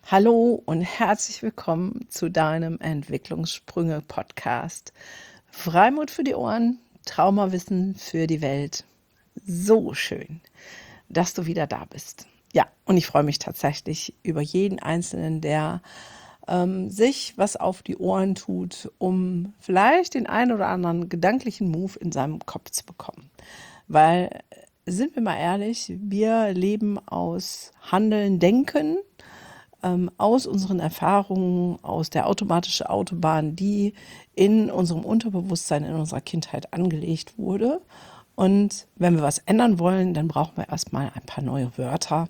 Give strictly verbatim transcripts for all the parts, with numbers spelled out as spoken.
Hallo und herzlich willkommen zu deinem Entwicklungssprünge-Podcast. Freimut für die Ohren, Traumawissen für die Welt. So schön, dass du wieder da bist. Ja, und ich freue mich tatsächlich über jeden Einzelnen, der ähm, sich was auf die Ohren tut, um vielleicht den einen oder anderen gedanklichen Move in seinem Kopf zu bekommen. Weil, sind wir mal ehrlich, wir leben aus Handeln, Denken, ähm, aus unseren Erfahrungen, aus der automatischen Autobahn, die in unserem Unterbewusstsein, in unserer Kindheit angelegt wurde. Und wenn wir was ändern wollen, dann brauchen wir erstmal ein paar neue Wörter,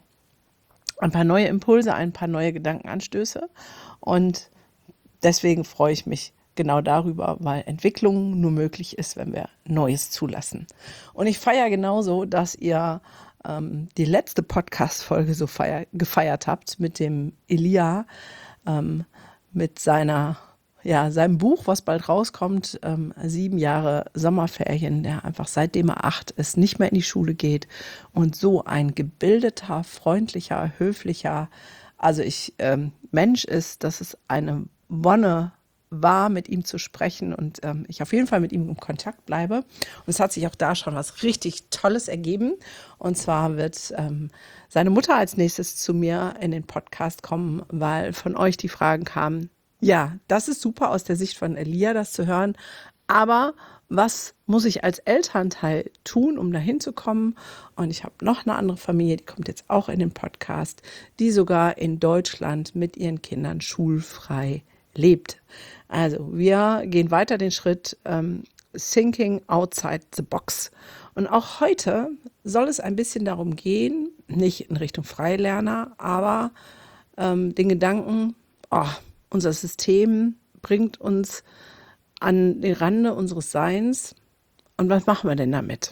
ein paar neue Impulse, ein paar neue Gedankenanstöße. Und deswegen freue ich mich genau darüber, weil Entwicklung nur möglich ist, wenn wir Neues zulassen. Und ich feiere genauso, dass ihr ähm, die letzte Podcast-Folge so feier, gefeiert habt mit dem Elia, ähm, mit seiner, ja, seinem Buch, was bald rauskommt, ähm, sieben Jahre Sommerferien, der einfach seitdem er acht ist, nicht mehr in die Schule geht und so ein gebildeter, freundlicher, höflicher, also ich ähm, Mensch ist, dass es eine Wonne war, mit ihm zu sprechen und ähm, ich auf jeden Fall mit ihm im Kontakt bleibe. Und es hat sich auch da schon was richtig Tolles ergeben. Und zwar wird ähm, seine Mutter als nächstes zu mir in den Podcast kommen, weil von euch die Fragen kamen, ja, das ist super aus der Sicht von Elia, das zu hören, aber was muss ich als Elternteil tun, um dahin zu kommen? Und ich habe noch eine andere Familie, die kommt jetzt auch in den Podcast, die sogar in Deutschland mit ihren Kindern schulfrei lebt. Also wir gehen weiter den Schritt ähm, Thinking outside the box. Und auch heute soll es ein bisschen darum gehen, nicht in Richtung Freilerner, aber ähm, den Gedanken, oh, unser System bringt uns an den Rande unseres Seins. Und was machen wir denn damit?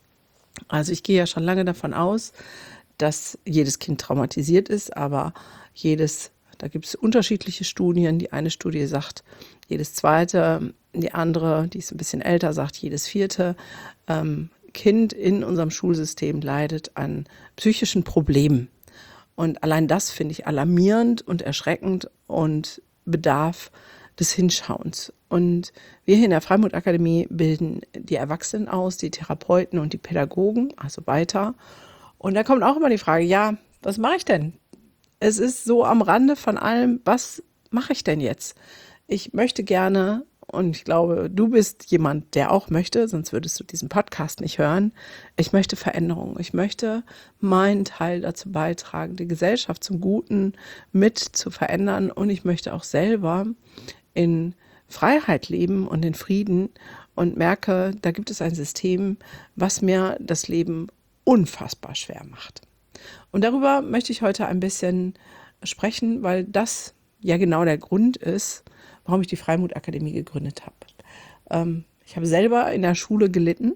Also ich gehe ja schon lange davon aus, dass jedes Kind traumatisiert ist, aber jedes, da gibt es unterschiedliche Studien. Die eine Studie sagt, jedes zweite, die andere, die ist ein bisschen älter, sagt, jedes vierte ähm, Kind in unserem Schulsystem leidet an psychischen Problemen. Und allein das finde ich alarmierend und erschreckend und bedarf des Hinschauens. Und wir hier in der Freimut-Akademie bilden die Erwachsenen aus, die Therapeuten und die Pädagogen, also weiter. Und da kommt auch immer die Frage, ja, was mache ich denn? Es ist so am Rande von allem, was mache ich denn jetzt? Ich möchte gerne, und ich glaube, du bist jemand, der auch möchte, sonst würdest du diesen Podcast nicht hören. Ich möchte Veränderung. Ich möchte meinen Teil dazu beitragen, die Gesellschaft zum Guten mit zu verändern. Und ich möchte auch selber in Freiheit leben und in Frieden und merke, da gibt es ein System, was mir das Leben unfassbar schwer macht. Und darüber möchte ich heute ein bisschen sprechen, weil das ja genau der Grund ist, warum ich die Freimut-Akademie gegründet habe. Ähm, ich habe selber in der Schule gelitten,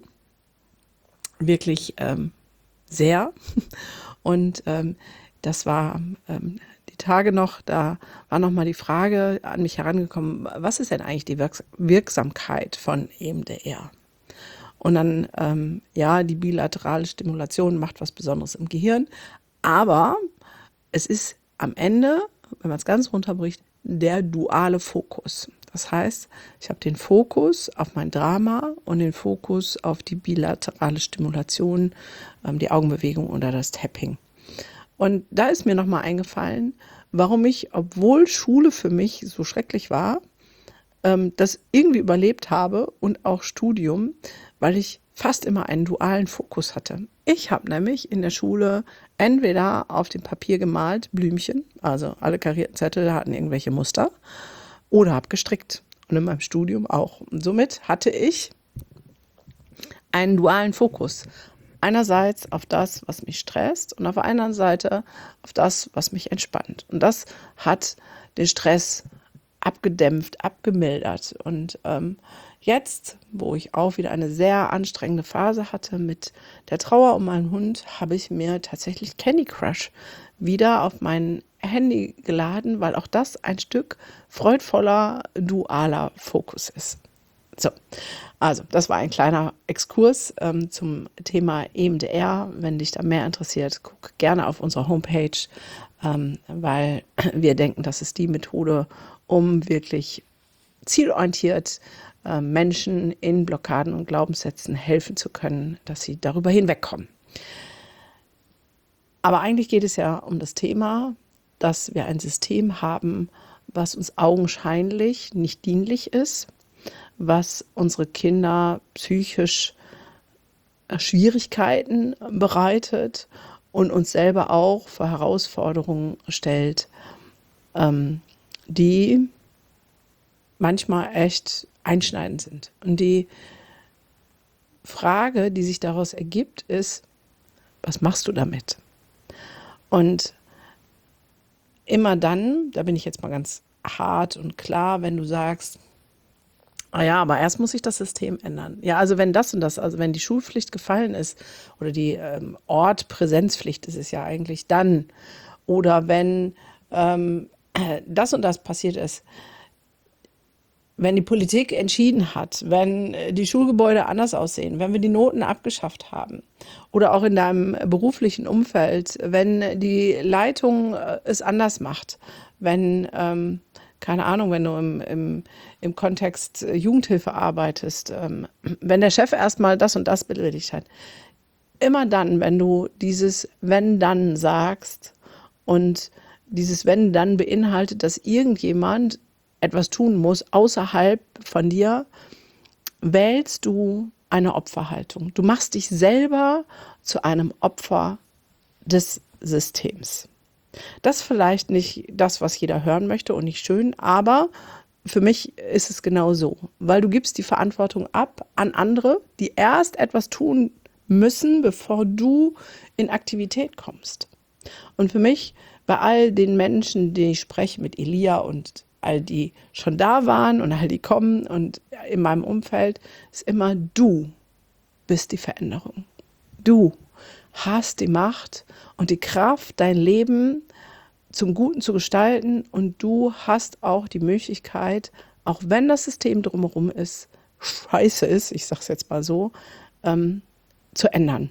wirklich ähm, sehr. Und ähm, das war ähm, die Tage noch, da war noch mal die Frage an mich herangekommen, was ist denn eigentlich die Wirks- Wirksamkeit von E M D R? Und dann, ähm, ja, die bilaterale Stimulation macht was Besonderes im Gehirn, aber es ist am Ende, wenn man es ganz runterbricht, der duale Fokus. Das heißt, ich habe den Fokus auf mein Drama und den Fokus auf die bilaterale Stimulation, ähm, die Augenbewegung oder das Tapping. Und da ist mir nochmal eingefallen, warum ich, obwohl Schule für mich so schrecklich war, ähm, das irgendwie überlebt habe und auch Studium, weil ich fast immer einen dualen Fokus hatte. Ich habe nämlich in der Schule entweder auf dem Papier gemalt, Blümchen, also alle karierten Zettel hatten irgendwelche Muster, oder habe gestrickt. Und in meinem Studium auch. Und somit hatte ich einen dualen Fokus. Einerseits auf das, was mich stresst und auf der anderen Seite auf das, was mich entspannt. Und das hat den Stress abgedämpft, abgemildert. Und ähm, jetzt, wo ich auch wieder eine sehr anstrengende Phase hatte mit der Trauer um meinen Hund, habe ich mir tatsächlich Candy Crush wieder auf mein Handy geladen, weil auch das ein Stück freudvoller, dualer Fokus ist. So, also das war ein kleiner Exkurs ähm, zum Thema E M D R. Wenn dich da mehr interessiert, guck gerne auf unsere Homepage, ähm, weil wir denken, das ist die Methode, um wirklich zielorientiert äh, Menschen in Blockaden und Glaubenssätzen helfen zu können, dass sie darüber hinwegkommen. Aber eigentlich geht es ja um das Thema, dass wir ein System haben, was uns augenscheinlich nicht dienlich ist, was unsere Kinder psychisch Schwierigkeiten bereitet und uns selber auch vor Herausforderungen stellt, ähm, die manchmal echt einschneidend sind. Und die Frage, die sich daraus ergibt, ist, was machst du damit? Und immer dann, da bin ich jetzt mal ganz hart und klar, wenn du sagst, ah ja, aber erst muss sich das System ändern. Ja, also wenn das und das, also wenn die Schulpflicht gefallen ist oder die ähm, Ortpräsenzpflicht ist es ja eigentlich dann, oder wenn ähm, das und das passiert ist, wenn die Politik entschieden hat, wenn die Schulgebäude anders aussehen, wenn wir die Noten abgeschafft haben oder auch in deinem beruflichen Umfeld, wenn die Leitung es anders macht, wenn, ähm, keine Ahnung, wenn du im, im, im Kontext Jugendhilfe arbeitest, ähm, wenn der Chef erstmal das und das beleidigt hat. Immer dann, wenn du dieses Wenn-Dann sagst und dieses Wenn-Dann beinhaltet, dass irgendjemand etwas tun muss außerhalb von dir, wählst du eine Opferhaltung. Du machst dich selber zu einem Opfer des Systems. Das ist vielleicht nicht das, was jeder hören möchte und nicht schön, aber für mich ist es genau so, weil du gibst die Verantwortung ab an andere, die erst etwas tun müssen, bevor du in Aktivität kommst. Und für mich, bei all den Menschen, die ich spreche, mit Elia und all die schon da waren und all die kommen und in meinem Umfeld, ist immer, du bist die Veränderung. Du hast die Macht und die Kraft, dein Leben zum Guten zu gestalten, und du hast auch die Möglichkeit, auch wenn das System drumherum ist, scheiße ist, ich sage es jetzt mal so, ähm, zu ändern.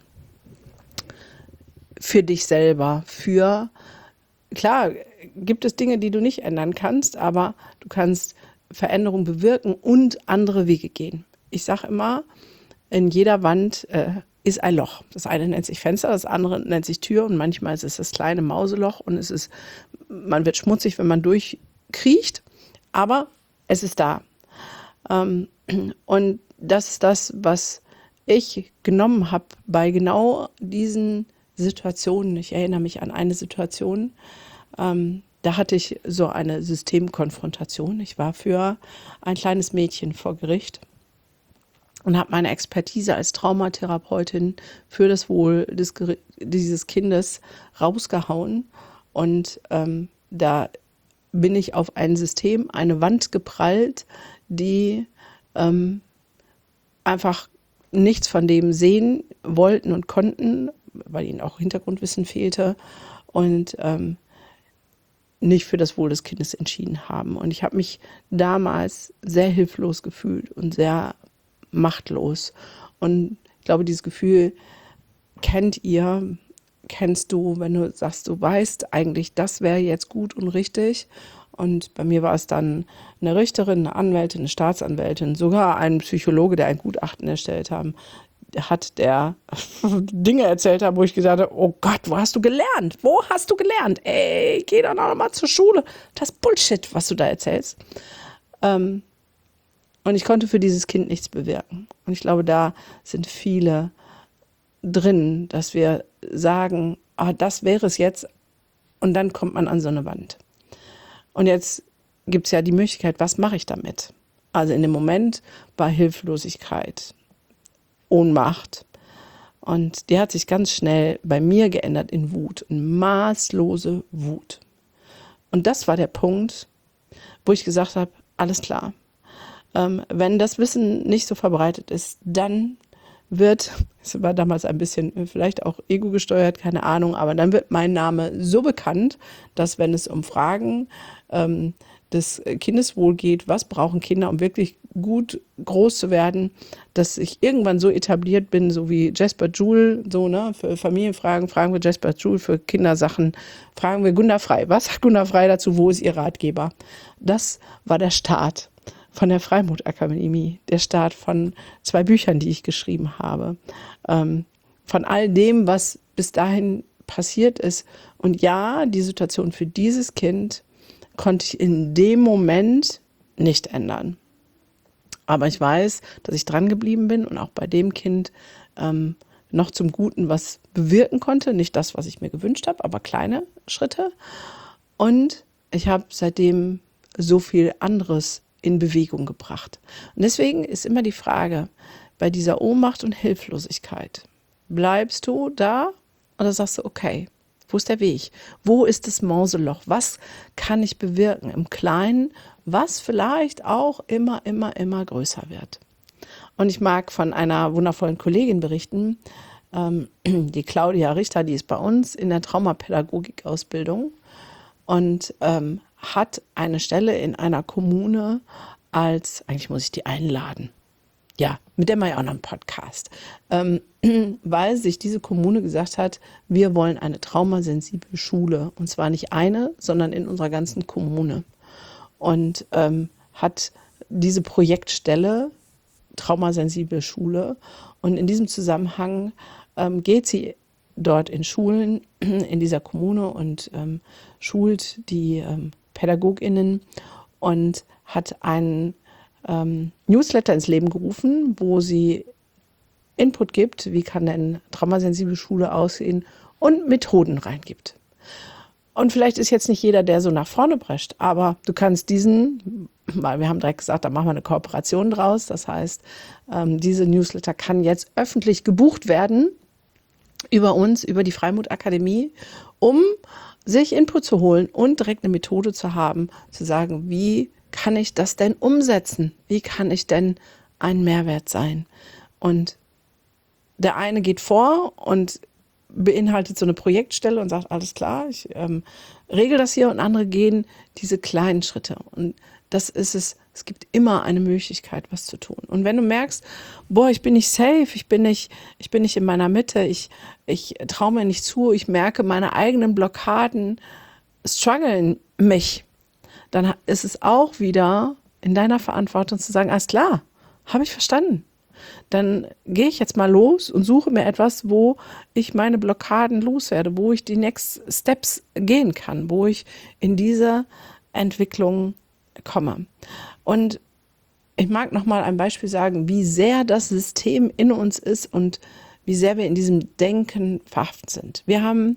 Für dich selber, für, klar, gibt es Dinge, die du nicht ändern kannst, aber du kannst Veränderung bewirken und andere Wege gehen. Ich sage immer, in jeder Wand äh, ist ein Loch. Das eine nennt sich Fenster, das andere nennt sich Tür, und manchmal ist es das kleine Mauseloch und es ist, man wird schmutzig, wenn man durchkriecht, aber es ist da. Ähm, und das ist das, was ich genommen habe bei genau diesen Situationen. Ich erinnere mich an eine Situation, ähm, da hatte ich so eine Systemkonfrontation. Ich war für ein kleines Mädchen vor Gericht und habe meine Expertise als Traumatherapeutin für das Wohl des, dieses Kindes rausgehauen. Und ähm, da bin ich auf ein System, eine Wand geprallt, die ähm, einfach nichts von dem sehen wollten und konnten, weil ihnen auch Hintergrundwissen fehlte und ähm, nicht für das Wohl des Kindes entschieden haben. Und ich habe mich damals sehr hilflos gefühlt und sehr machtlos. Und ich glaube, dieses Gefühl kennt ihr, kennst du, wenn du sagst, du weißt eigentlich, das wäre jetzt gut und richtig. Und bei mir war es dann eine Richterin, eine Anwältin, eine Staatsanwältin, sogar ein Psychologe, der ein Gutachten erstellt haben, hat, der Dinge erzählt hat, wo ich gesagt habe, oh Gott, wo hast du gelernt? Wo hast du gelernt? Ey, geh doch noch mal zur Schule. Das ist Bullshit, was du da erzählst. Ähm, und ich konnte für dieses Kind nichts bewirken. Und ich glaube, da sind viele drin, dass wir sagen, ah, das wäre es jetzt, und dann kommt man an so eine Wand. Und jetzt gibt es ja die Möglichkeit, was mache ich damit? Also in dem Moment war Hilflosigkeit, Ohnmacht. Und die hat sich ganz schnell bei mir geändert in Wut, in maßlose Wut. Und das war der Punkt, wo ich gesagt habe, alles klar, ähm, wenn das Wissen nicht so verbreitet ist, dann wird, es war damals ein bisschen vielleicht auch ego gesteuert, keine Ahnung, aber dann wird mein Name so bekannt, dass, wenn es um Fragen ähm, des Kindeswohl geht, was brauchen Kinder, um wirklich gut groß zu werden, dass ich irgendwann so etabliert bin, so wie Jasper Joule, so, ne, für Familienfragen fragen wir Jasper Joule, für Kindersachen fragen wir Gunda Frei. Was sagt Gunda Frei dazu? Wo ist ihr Ratgeber? Das war der Start von der Freimut-Akademie, der Start von zwei Büchern, die ich geschrieben habe, ähm, von all dem, was bis dahin passiert ist. Und ja, die Situation für dieses Kind konnte ich in dem Moment nicht ändern. Aber ich weiß, dass ich dran geblieben bin und auch bei dem Kind ähm, noch zum Guten was bewirken konnte. Nicht das, was ich mir gewünscht habe, aber kleine Schritte. Und ich habe seitdem so viel anderes in Bewegung gebracht. Und deswegen ist immer die Frage, bei dieser Ohnmacht und Hilflosigkeit, bleibst du da oder sagst du, okay, wo ist der Weg? Wo ist das Mauseloch? Was kann ich bewirken im Kleinen, was vielleicht auch immer, immer, immer größer wird? Und ich mag von einer wundervollen Kollegin berichten, ähm, die Claudia Richter, die ist bei uns in der Traumapädagogik-Ausbildung und ähm, hat eine Stelle in einer Kommune als, eigentlich muss ich die einladen, ja, mit der mache ich auch noch einen Podcast, ähm, weil sich diese Kommune gesagt hat, wir wollen eine traumasensible Schule und zwar nicht eine, sondern in unserer ganzen Kommune und ähm, hat diese Projektstelle traumasensible Schule und in diesem Zusammenhang ähm, geht sie dort in Schulen in dieser Kommune und ähm, schult die ähm, PädagogInnen und hat einen ähm, Newsletter ins Leben gerufen, wo sie Input gibt, wie kann denn traumasensible Schule aussehen und Methoden reingibt. Und vielleicht ist jetzt nicht jeder, der so nach vorne prescht, aber du kannst diesen, weil wir haben direkt gesagt, da machen wir eine Kooperation draus, das heißt, ähm, diese Newsletter kann jetzt öffentlich gebucht werden über uns, über die Freimut-Akademie, um sich Input zu holen und direkt eine Methode zu haben, zu sagen, wie kann ich das denn umsetzen? Wie kann ich denn ein Mehrwert sein? Und der eine geht vor und beinhaltet so eine Projektstelle und sagt, alles klar, ich ähm, regel das hier und andere gehen diese kleinen Schritte. Und das ist es, es gibt immer eine Möglichkeit, was zu tun. Und wenn du merkst, boah, ich bin nicht safe, ich bin nicht, ich bin nicht in meiner Mitte, ich, ich traue mir nicht zu, ich merke, meine eigenen Blockaden strugglen mich, dann ist es auch wieder in deiner Verantwortung zu sagen, alles klar, habe ich verstanden. Dann gehe ich jetzt mal los und suche mir etwas, wo ich meine Blockaden loswerde, wo ich die Next Steps gehen kann, wo ich in diese Entwicklung komme. Und ich mag noch mal ein Beispiel sagen, wie sehr das System in uns ist und wie sehr wir in diesem Denken verhaftet sind. Wir haben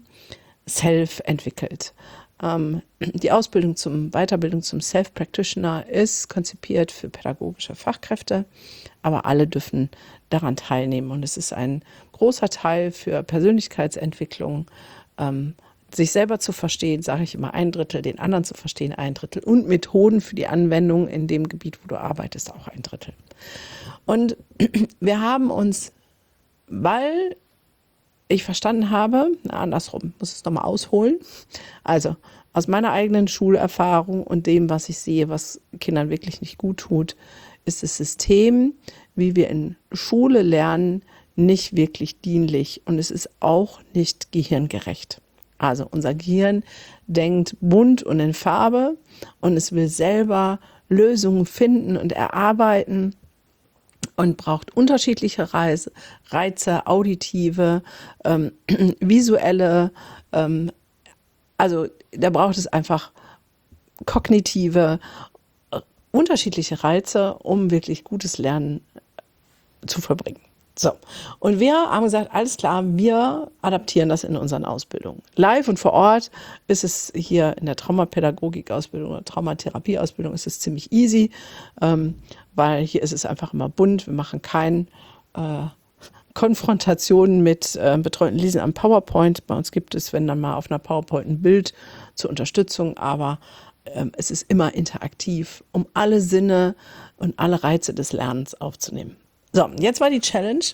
Self entwickelt. Ähm, die Ausbildung zum Weiterbildung zum Self-Practitioner ist konzipiert für pädagogische Fachkräfte, aber alle dürfen daran teilnehmen. Und es ist ein großer Teil für Persönlichkeitsentwicklung, ähm, sich selber zu verstehen, sage ich immer ein Drittel, den anderen zu verstehen ein Drittel und Methoden für die Anwendung in dem Gebiet, wo du arbeitest, auch ein Drittel. Und wir haben uns, weil ich verstanden habe, na, andersrum, muss es nochmal ausholen, also aus meiner eigenen Schulerfahrung und dem, was ich sehe, was Kindern wirklich nicht gut tut, ist das System, wie wir in Schule lernen, nicht wirklich dienlich und es ist auch nicht gehirngerecht. Also unser Gehirn denkt bunt und in Farbe und es will selber Lösungen finden und erarbeiten und braucht unterschiedliche Reize, Reize auditive, ähm, visuelle, ähm, also da braucht es einfach kognitive, äh, unterschiedliche Reize, um wirklich gutes Lernen zu vollbringen. So, und wir haben gesagt, alles klar, wir adaptieren das in unseren Ausbildungen. Live und vor Ort ist es hier in der Traumapädagogik-Ausbildung oder Traumatherapie-Ausbildung ist es ziemlich easy, ähm, weil hier ist es einfach immer bunt. Wir machen keine äh, Konfrontationen mit äh, betreuten Lesen am PowerPoint. Bei uns gibt es, wenn dann mal auf einer PowerPoint ein Bild zur Unterstützung, aber ähm, es ist immer interaktiv, um alle Sinne und alle Reize des Lernens aufzunehmen. So, jetzt war die Challenge,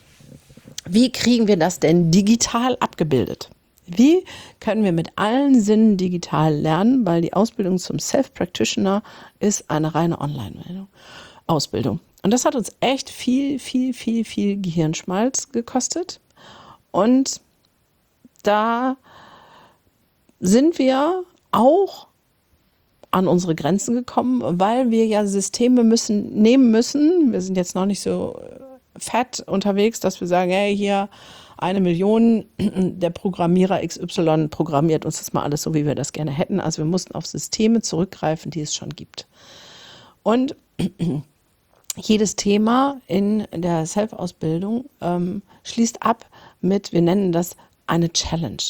wie kriegen wir das denn digital abgebildet? Wie können wir mit allen Sinnen digital lernen, weil die Ausbildung zum Self-Practitioner ist eine reine Online-Meldung. Ausbildung. Und das hat uns echt viel, viel, viel, viel Gehirnschmalz gekostet. Und da sind wir auch an unsere Grenzen gekommen, weil wir ja Systeme müssen, nehmen müssen. Wir sind jetzt noch nicht so fett unterwegs, dass wir sagen, hey, hier eine Million, der Programmierer X Y programmiert uns das mal alles so, wie wir das gerne hätten. Also wir mussten auf Systeme zurückgreifen, die es schon gibt. Und jedes Thema in der Self-Ausbildung ähm, schließt ab mit, wir nennen das eine Challenge.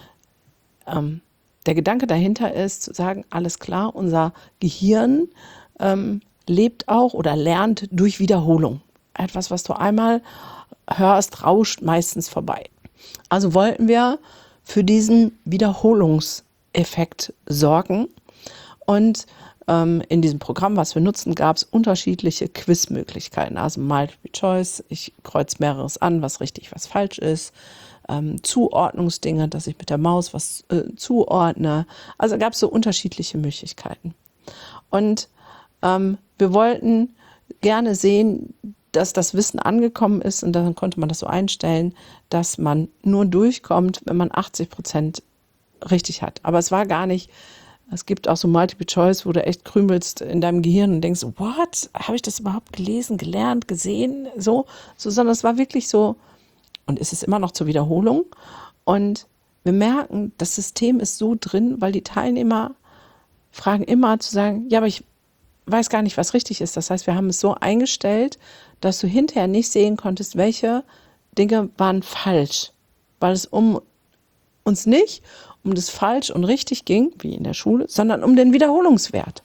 Ähm, der Gedanke dahinter ist, zu sagen, alles klar, unser Gehirn ähm, lebt auch oder lernt durch Wiederholung. Etwas, was du einmal hörst, rauscht meistens vorbei. Also wollten wir für diesen Wiederholungseffekt sorgen. Und ähm, in diesem Programm, was wir nutzen, gab es unterschiedliche Quizmöglichkeiten. Also Multiple Choice, ich kreuze mehreres an, was richtig, was falsch ist. Ähm, Zuordnungsdinge, dass ich mit der Maus was äh, zuordne. Also gab es so unterschiedliche Möglichkeiten. Und ähm, wir wollten gerne sehen, dass das Wissen angekommen ist, und dann konnte man das so einstellen, dass man nur durchkommt, wenn man achtzig Prozent richtig hat. Aber es war gar nicht, es gibt auch so Multiple Choice, wo du echt krümelst in deinem Gehirn und denkst, what, habe ich das überhaupt gelesen, gelernt, gesehen, so, so, sondern es war wirklich so, und es ist immer noch zur Wiederholung. Und wir merken, das System ist so drin, weil die Teilnehmer fragen immer zu sagen, ja, aber ich weiß gar nicht, was richtig ist. Das heißt, wir haben es so eingestellt, dass du hinterher nicht sehen konntest, welche Dinge waren falsch, weil es um uns nicht um das falsch und richtig ging, wie in der Schule, sondern um den Wiederholungswert.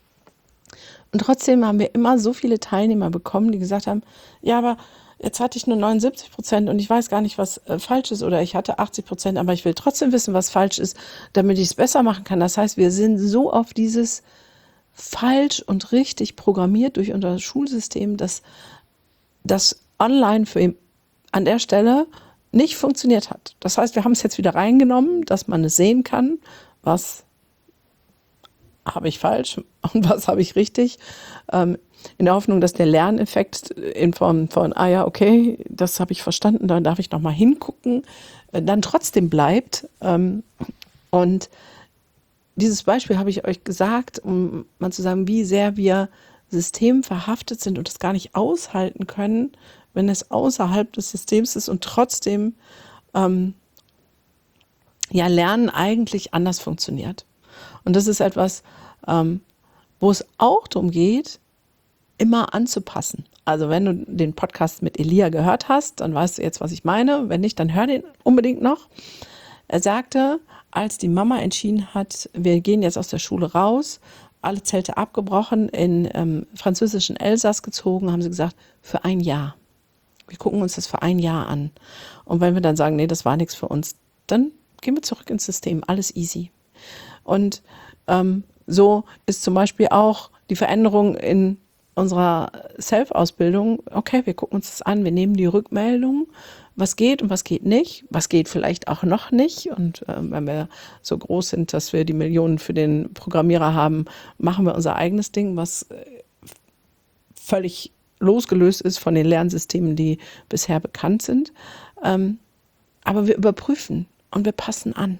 Und trotzdem haben wir immer so viele Teilnehmer bekommen, die gesagt haben, ja, aber jetzt hatte ich nur neunundsiebzig Prozent und ich weiß gar nicht, was äh, falsch ist, oder ich hatte achtzig Prozent, aber ich will trotzdem wissen, was falsch ist, damit ich es besser machen kann. Das heißt, wir sind so auf dieses falsch und richtig programmiert durch unser Schulsystem, dass das online für ihn an der Stelle nicht funktioniert hat. Das heißt, wir haben es jetzt wieder reingenommen, dass man es sehen kann, was habe ich falsch und was habe ich richtig, ähm, in der Hoffnung, dass der Lerneffekt in Form von, ah ja, okay, das habe ich verstanden, dann darf ich nochmal hingucken, äh, dann trotzdem bleibt. Ähm, und dieses Beispiel habe ich euch gesagt, um mal zu sagen, wie sehr wir systemverhaftet sind und es gar nicht aushalten können, wenn es außerhalb des Systems ist und trotzdem ähm, ja, Lernen eigentlich anders funktioniert. Und das ist etwas, ähm, wo es auch darum geht, immer anzupassen. Also wenn du den Podcast mit Elia gehört hast, dann weißt du jetzt, was ich meine. Wenn nicht, dann hör den unbedingt noch. Er sagte, als die Mama entschieden hat, wir gehen jetzt aus der Schule raus, alle Zelte abgebrochen, in ähm, französischen Elsass gezogen, haben sie gesagt, für ein Jahr. Wir gucken uns das für ein Jahr an. Und wenn wir dann sagen, nee, das war nichts für uns, dann gehen wir zurück ins System, alles easy. Und ähm, so ist zum Beispiel auch die Veränderung in unserer Self-Ausbildung, okay, wir gucken uns das an, wir nehmen die Rückmeldung, was geht und was geht nicht, was geht vielleicht auch noch nicht. Und äh, wenn wir so groß sind, dass wir die Millionen für den Programmierer haben, machen wir unser eigenes Ding, was äh, völlig losgelöst ist von den Lernsystemen, die bisher bekannt sind. Ähm, aber wir überprüfen und wir passen an.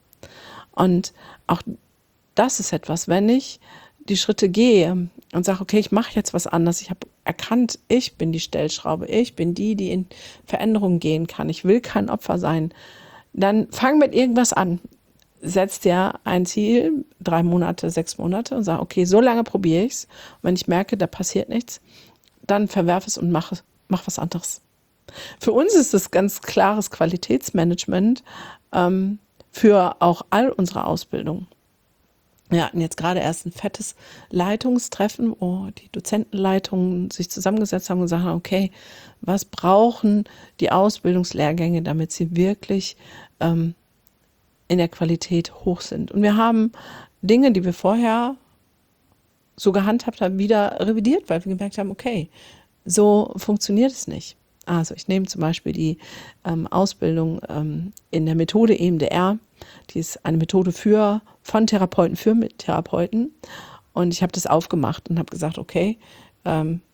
Und auch das ist etwas, wenn ich die Schritte gehe und sage, okay, ich mache jetzt was anderes. Ich habe erkannt, ich bin die Stellschraube, ich bin die, die in Veränderungen gehen kann. Ich will kein Opfer sein. Dann fang mit irgendwas an. Setz dir ein Ziel, drei Monate, sechs Monate und sag, okay, so lange probiere ich es. Wenn ich merke, da passiert nichts, dann verwerf es und mach, mach was anderes. Für uns ist das ganz klares Qualitätsmanagement ähm, für auch all unsere Ausbildung. Wir hatten jetzt gerade erst ein fettes Leitungstreffen, wo die Dozentenleitungen sich zusammengesetzt haben und gesagt haben, okay, was brauchen die Ausbildungslehrgänge, damit sie wirklich ähm, in der Qualität hoch sind. Und wir haben Dinge, die wir vorher so gehandhabt haben, wieder revidiert, weil wir gemerkt haben, okay, so funktioniert es nicht. Also ich nehme zum Beispiel die ähm, Ausbildung ähm, in der Methode E M D R. Die ist eine Methode für von Therapeuten für Therapeuten. Und ich habe das aufgemacht und habe gesagt, okay, ähm,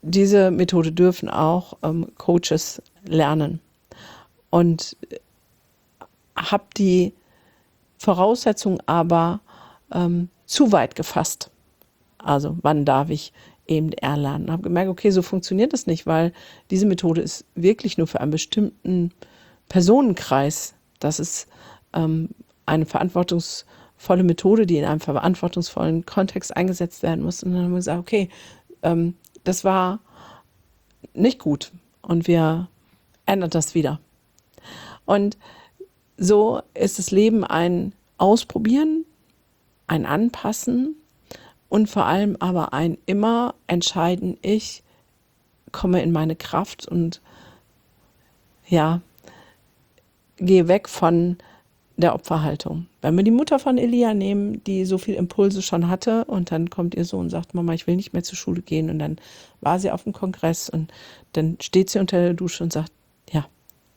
diese Methode dürfen auch ähm, Coaches lernen. Und habe die Voraussetzung aber ähm, zu weit gefasst. Also wann darf ich eben erlernen? Habe gemerkt, okay, so funktioniert das nicht, weil diese Methode ist wirklich nur für einen bestimmten Personenkreis. Das ist ähm, eine verantwortungsvolle Methode, die in einem verantwortungsvollen Kontext eingesetzt werden muss. Und dann haben wir gesagt, okay, ähm, das war nicht gut und wir ändern das wieder. Und so ist das Leben ein Ausprobieren, ein Anpassen und vor allem aber ein immer entscheiden, ich komme in meine Kraft und ja, gehe weg von der Opferhaltung. Wenn wir die Mutter von Elia nehmen, die so viel Impulse schon hatte und dann kommt ihr Sohn und sagt, Mama, ich will nicht mehr zur Schule gehen, und dann war sie auf dem Kongress und dann steht sie unter der Dusche und sagt, ja,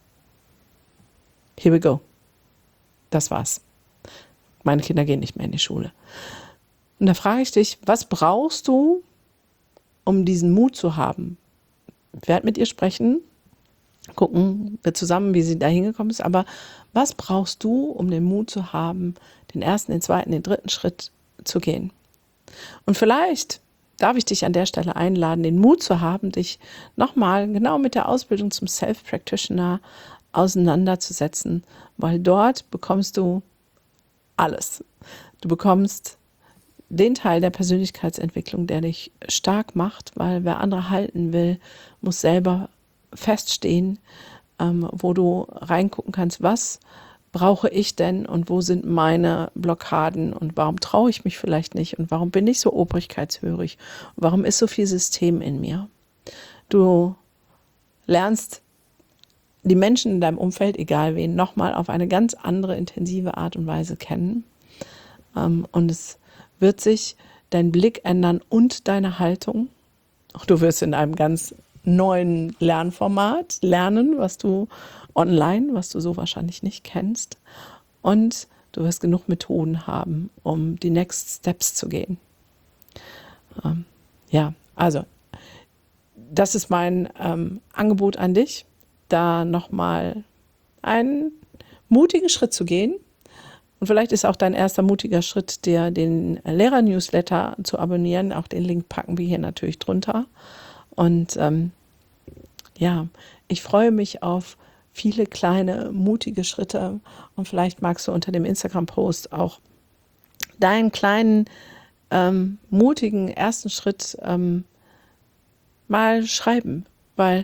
here we go. Das war's. Meine Kinder gehen nicht mehr in die Schule. Und da frage ich dich, was brauchst du, um diesen Mut zu haben? Ich werde mit ihr sprechen, gucken wir zusammen, wie sie da hingekommen ist, aber was brauchst du, um den Mut zu haben, den ersten, den zweiten, den dritten Schritt zu gehen? Und vielleicht darf ich dich an der Stelle einladen, den Mut zu haben, dich nochmal genau mit der Ausbildung zum Self-Practitioner auseinanderzusetzen, weil dort bekommst du alles. Du bekommst den Teil der Persönlichkeitsentwicklung, der dich stark macht, weil wer andere halten will, muss selber feststehen, ähm, wo du reingucken kannst, was brauche ich denn und wo sind meine Blockaden und warum traue ich mich vielleicht nicht und warum bin ich so obrigkeitshörig und warum ist so viel System in mir. Du lernst die Menschen in deinem Umfeld, egal wen, nochmal auf eine ganz andere, intensive Art und Weise kennen. Ähm, und es wird sich dein Blick ändern und deine Haltung. Auch du wirst in einem ganz neuen Lernformat lernen, was du online, was du so wahrscheinlich nicht kennst. Und du wirst genug Methoden haben, um die Next Steps zu gehen. Ähm, ja, also das ist mein ähm, Angebot an dich, da nochmal einen mutigen Schritt zu gehen. Und vielleicht ist auch dein erster mutiger Schritt, dir den Lehrer-Newsletter zu abonnieren. Auch den Link packen wir hier natürlich drunter. Und ähm, ja, ich freue mich auf viele kleine, mutige Schritte. Und vielleicht magst du unter dem Instagram-Post auch deinen kleinen, ähm, mutigen ersten Schritt ähm, mal schreiben. Weil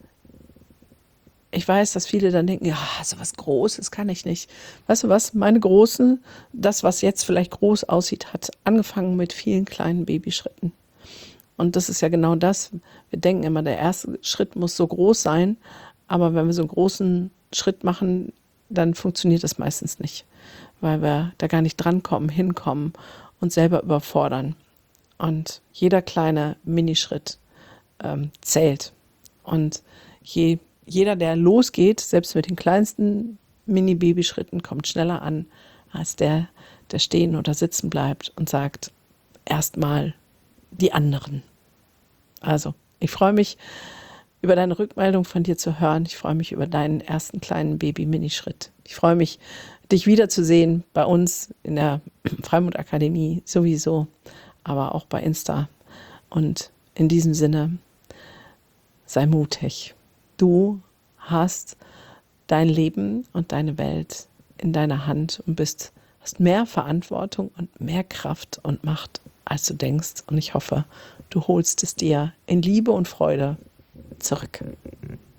ich weiß, dass viele dann denken, ja, so was Großes kann ich nicht. Weißt du was, meine Großen, das, was jetzt vielleicht groß aussieht, hat angefangen mit vielen kleinen Babyschritten. Und das ist ja genau das. Wir denken immer, der erste Schritt muss so groß sein, aber wenn wir so einen großen Schritt machen, dann funktioniert das meistens nicht, weil wir da gar nicht drankommen, hinkommen und selber überfordern. Und jeder kleine Minischritt ähm, zählt. Und je Jeder, der losgeht, selbst mit den kleinsten Mini-Babyschritten, kommt schneller an, als der, der stehen oder sitzen bleibt und sagt, erstmal die anderen. Also, ich freue mich, über deine Rückmeldung von dir zu hören. Ich freue mich über deinen ersten kleinen Baby-Minischritt. Ich freue mich, dich wiederzusehen bei uns in der Freimut-Akademie sowieso, aber auch bei Insta. Und in diesem Sinne, sei mutig. Du hast dein Leben und deine Welt in deiner Hand und bist, hast mehr Verantwortung und mehr Kraft und Macht, als du denkst. Und ich hoffe, du holst es dir in Liebe und Freude zurück.